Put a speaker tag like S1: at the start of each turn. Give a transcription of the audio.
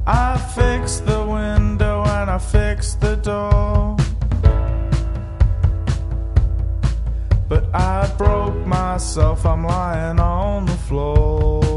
S1: I fixed the window and I fixed the door, but I broke myself, I'm lying on the floor.